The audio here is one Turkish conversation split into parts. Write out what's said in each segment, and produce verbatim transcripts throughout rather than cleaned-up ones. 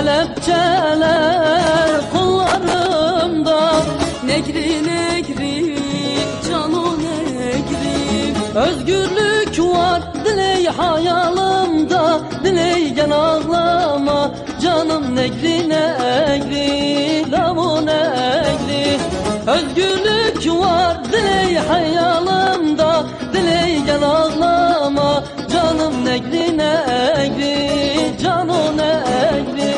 kelepçeler kollarımda. Negri negri canım negri, özgürlük var diley hayalimda. Diley gel ağlama canım negri negri, lavu negri. Özgürlük var diley hayalimda. Diley gel ağlama canım negri negri, canım negri.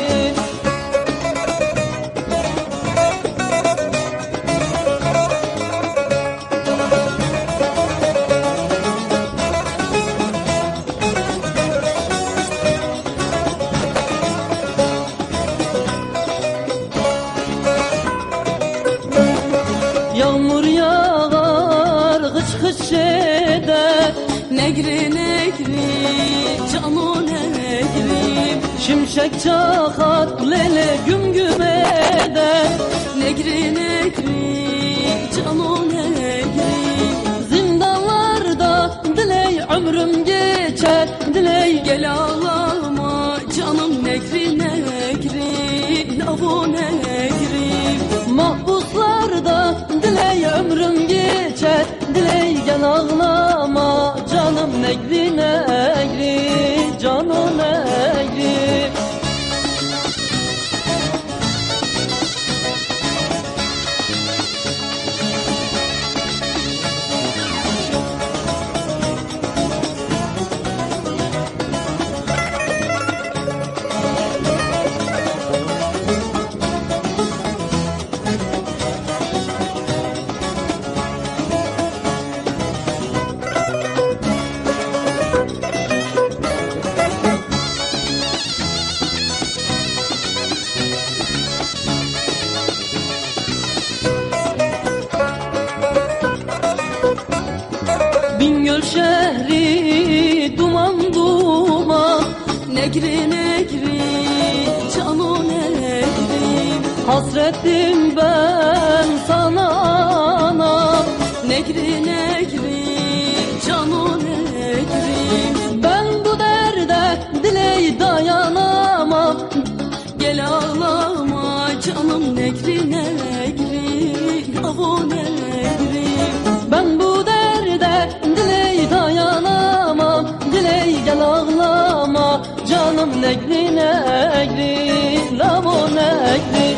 Yağmur yağar, hıç hıç eder. Negri negri, canım negri. Şimşek çakar, lele güm güm eder. Negri negri, canım negri. Zindanlarda diley ömrüm geçer. Diley gel ağlama canım negri negri, lavu negri. Mahpuslarda diley ömrüm geçer. Diley gel ağlama canım negri negri, canım negri. Bingöl şehri duman duman. Negri negri, canım negri. Hasretim ben sana anam. Negri negri, canım negri. Ben bu derde diley dayanamam. Gel ağlama canım negri negri, lavu negri. Ben bu derde diley dayanamam. Diley gel ağlama canım negri negri, lavu negri.